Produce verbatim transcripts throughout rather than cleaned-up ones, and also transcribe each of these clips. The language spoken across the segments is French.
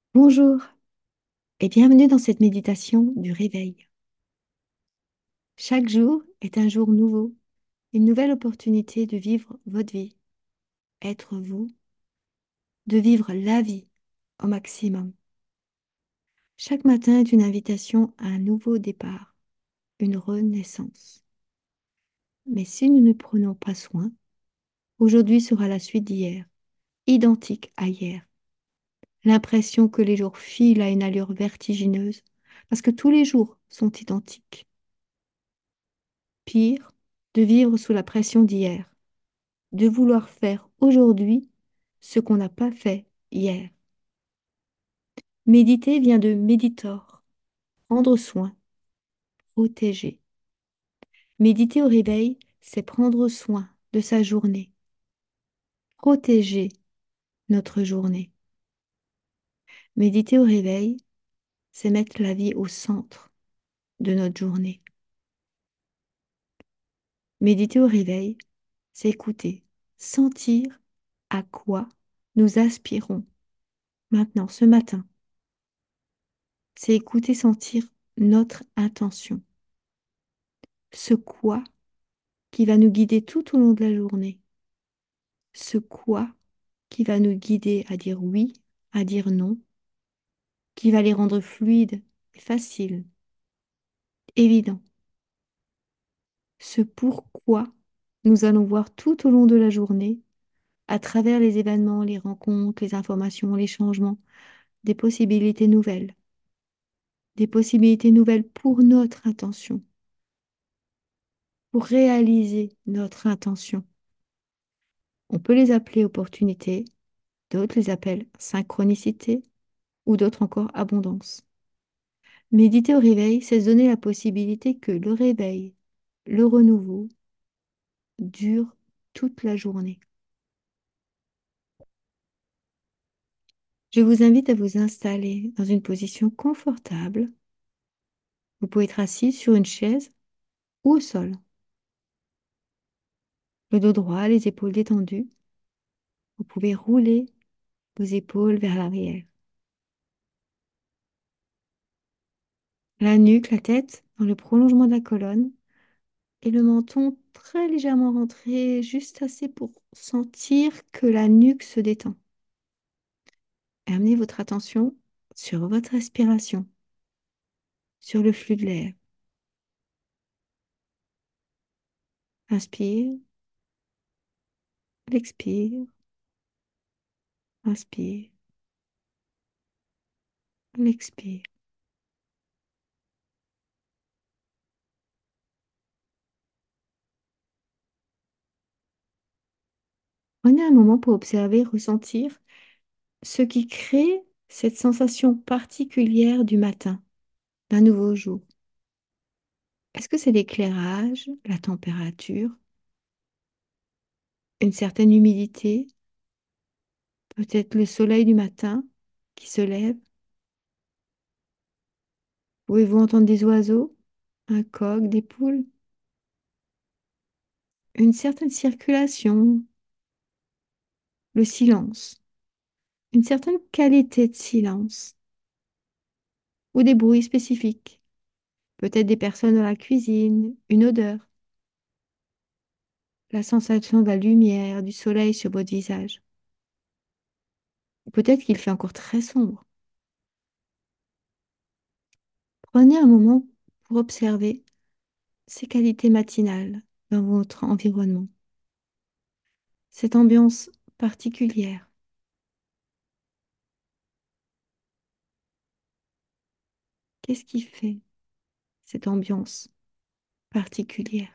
Bonjour et bienvenue dans cette méditation du réveil. Chaque jour est un jour nouveau, une nouvelle opportunité de vivre votre vie, être vous, de vivre la vie au maximum. Chaque matin est une invitation à un nouveau départ, une renaissance. Mais si nous ne prenons pas soin, aujourd'hui sera la suite d'hier, identique à hier. L'impression que les jours filent à une allure vertigineuse, parce que tous les jours sont identiques. Pire, de vivre sous la pression d'hier, de vouloir faire aujourd'hui ce qu'on n'a pas fait hier. Méditer vient de méditor, prendre soin, protéger. Méditer au réveil, c'est prendre soin de sa journée, protéger notre journée. Méditer au réveil, c'est mettre la vie au centre de notre journée. Méditer au réveil, c'est écouter, sentir à quoi nous aspirons maintenant, ce matin. C'est écouter, sentir notre intention. Ce quoi qui va nous guider tout au long de la journée. Ce quoi qui va nous guider à dire oui, à dire non, qui va les rendre fluides et faciles, évidents. Ce pourquoi nous allons voir tout au long de la journée, à travers les événements, les rencontres, les informations, les changements, des possibilités nouvelles. Des possibilités nouvelles pour notre intention, pour réaliser notre intention. On peut les appeler opportunités, d'autres les appellent synchronicité ou d'autres encore abondance. Méditer au réveil, c'est se donner la possibilité que le réveil, le renouveau, dure toute la journée. Je vous invite à vous installer dans une position confortable. Vous pouvez être assis sur une chaise ou au sol. Le dos droit, les épaules détendues. Vous pouvez rouler vos épaules vers l'arrière. La nuque, la tête dans le prolongement de la colonne et le menton très légèrement rentré, juste assez pour sentir que la nuque se détend. Et amenez votre attention sur votre respiration, sur le flux de l'air. Inspire, l'expire, inspire, l'expire. Prenez un moment pour observer, ressentir ce qui crée cette sensation particulière du matin, d'un nouveau jour. Est-ce que c'est l'éclairage, la température, une certaine humidité, peut-être le soleil du matin qui se lève? Pouvez-vous entendre des oiseaux, un coq, des poules? Une certaine circulation, le silence, une certaine qualité de silence ou des bruits spécifiques, peut-être des personnes dans la cuisine, une odeur, la sensation de la lumière, du soleil sur votre visage. Peut-être qu'il fait encore très sombre. Prenez un moment pour observer ces qualités matinales dans votre environnement, cette ambiance particulière. Qu'est-ce qui fait cette ambiance particulière?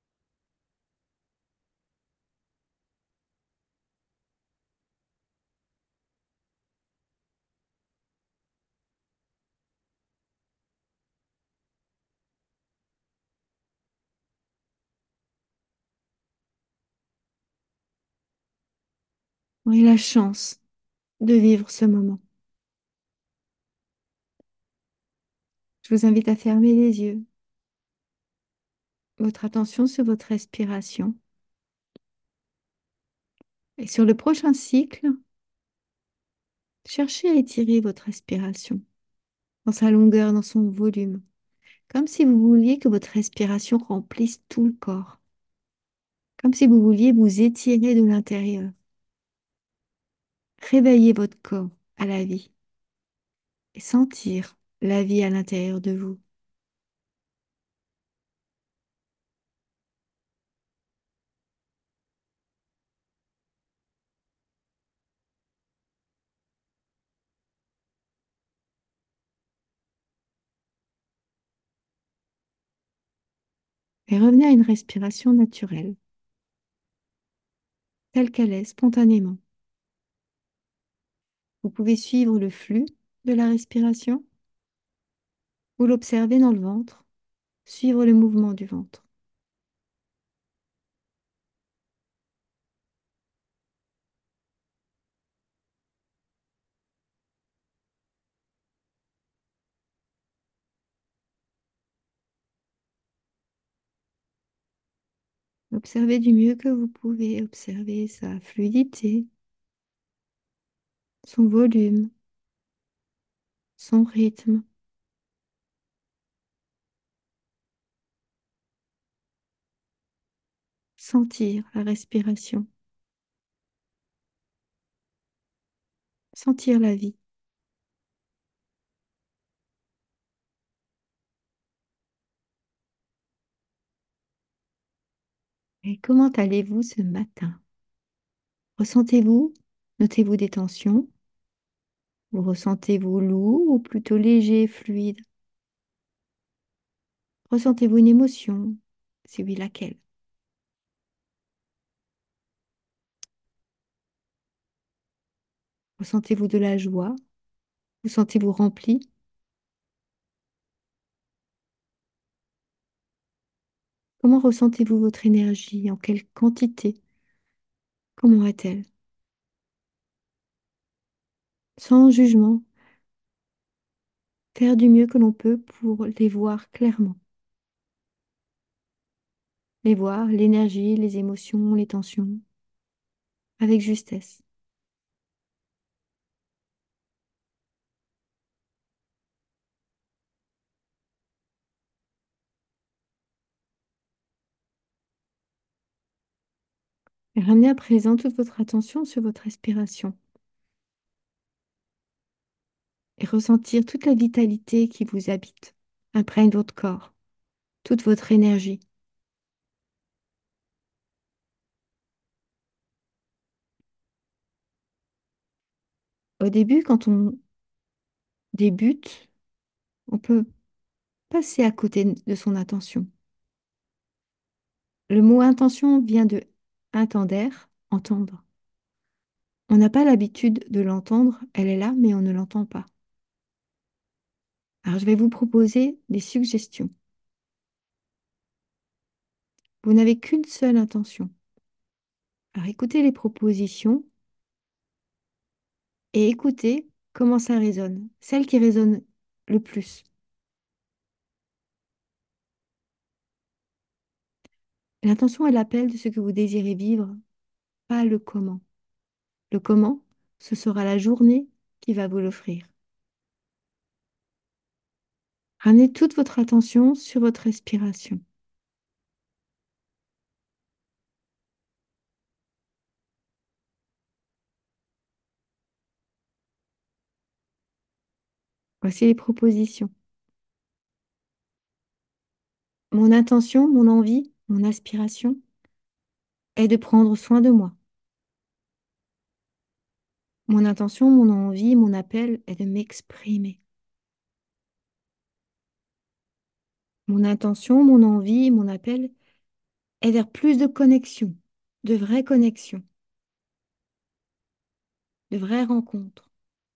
On a la chance de vivre ce moment. Je vous invite à fermer les yeux, votre attention sur votre respiration. Et sur le prochain cycle, Cherchez à étirer votre respiration dans sa longueur, dans son volume, comme si vous vouliez que votre respiration remplisse tout le corps, comme si vous vouliez vous étirer de l'intérieur. Réveillez votre corps à la vie et sentir la vie à l'intérieur de vous. Et revenez à une respiration naturelle, telle qu'elle est, spontanément. Vous pouvez suivre le flux de la respiration ou l'observer dans le ventre, suivre le mouvement du ventre. Observez du mieux que vous pouvez, observer sa fluidité, son volume, son rythme. Sentir la respiration, sentir la vie. Et comment allez-vous ce matin? Ressentez-vous, notez-vous des tensions? Vous ressentez-vous lourd ou plutôt léger, fluide? Ressentez-vous une émotion? Si oui, laquelle? Ressentez-vous de la joie? Vous sentez-vous rempli? Comment ressentez-vous votre énergie? En quelle quantité? Comment est-elle? Sans jugement, faire du mieux que l'on peut pour les voir clairement. Les voir, l'énergie, les émotions, les tensions, avec justesse. Et ramenez à présent toute votre attention sur votre respiration et ressentir toute la vitalité qui vous habite, imprègne votre corps, toute votre énergie. Au début, quand on débute, on peut passer à côté de son intention. Le mot intention vient de intender, entendre. On n'a pas l'habitude de l'entendre, elle est là, mais on ne l'entend pas. Alors, je vais vous proposer des suggestions. Vous n'avez qu'une seule intention. Alors, écoutez les propositions et écoutez comment ça résonne, celle qui résonne le plus. L'intention est l'appel de ce que vous désirez vivre, pas le comment. Le comment, ce sera la journée qui va vous l'offrir. Ramenez toute votre attention sur votre respiration. Voici les propositions. Mon intention, mon envie, mon aspiration est de prendre soin de moi. Mon intention, mon envie, mon appel est de m'exprimer. Mon intention, mon envie, mon appel est vers plus de connexion, de vraies connexions, de vraies rencontres.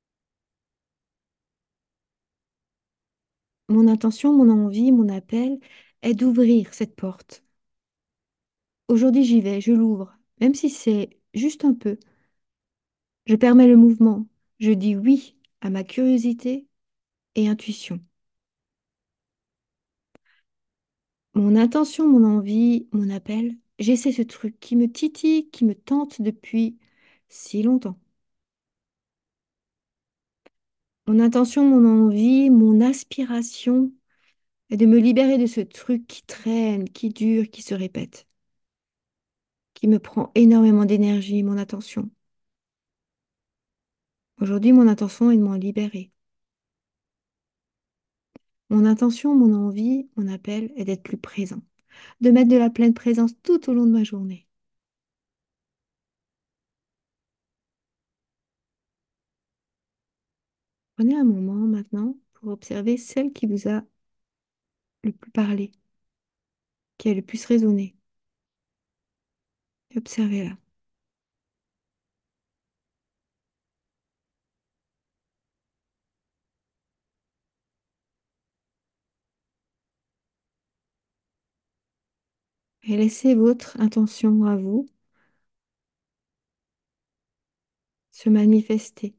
Mon intention, mon envie, mon appel est d'ouvrir cette porte. Aujourd'hui, j'y vais, je l'ouvre, même si c'est juste un peu. Je permets le mouvement. Je dis oui à ma curiosité et intuition. Mon intention, mon envie, mon appel, j'essaie ce truc qui me titille, qui me tente depuis si longtemps. Mon intention, mon envie, mon aspiration est de me libérer de ce truc qui traîne, qui dure, qui se répète, qui me prend énormément d'énergie, mon attention. Aujourd'hui, mon intention est de m'en libérer. Mon intention, mon envie, mon appel est d'être plus présent, de mettre de la pleine présence tout au long de ma journée. Prenez un moment maintenant pour observer celle qui vous a le plus parlé, qui a le plus résonné. Et observez-la. Et laissez votre intention à vous se manifester.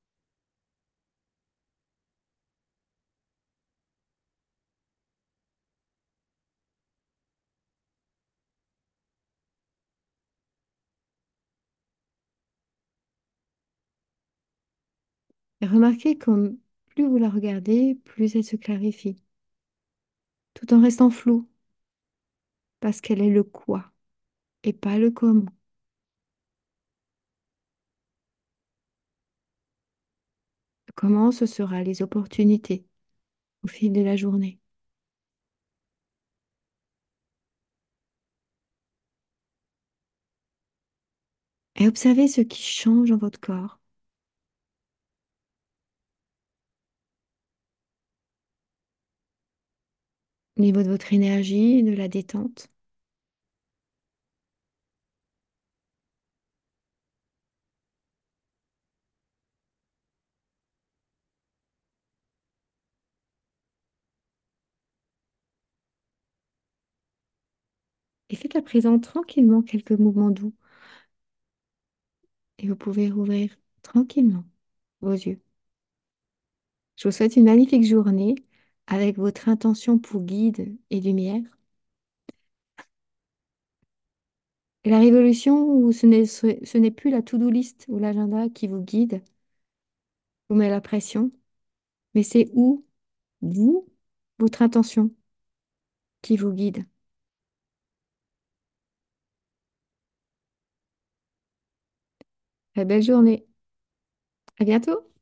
Et remarquez comme plus vous la regardez, plus elle se clarifie, tout en restant floue, parce qu'elle est le quoi et pas le comment. Le comment, ce sera les opportunités au fil de la journée. Et observez ce qui change dans votre corps, au niveau de votre énergie, de la détente. Et faites à présent tranquillement quelques mouvements doux. Et vous pouvez rouvrir tranquillement vos yeux. Je vous souhaite une magnifique journée avec votre intention pour guide et lumière. Et la révolution où ce n'est ce, ce n'est plus la to-do list ou l'agenda qui vous guide, vous met la pression, mais c'est où vous, votre intention qui vous guide. Très belle journée. À bientôt.